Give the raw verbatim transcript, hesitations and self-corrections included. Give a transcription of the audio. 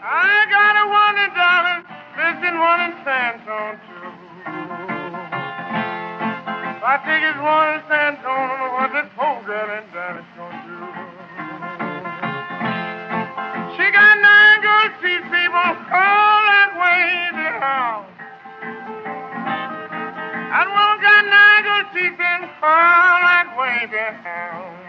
I got a one in Dallas, missing one in San Antonio, too. If I take his one in San Antonio, what this poor girl in Dallas gonna do? She got nine good teeth, people, all that way down. That one got nine good teeth and all that way down.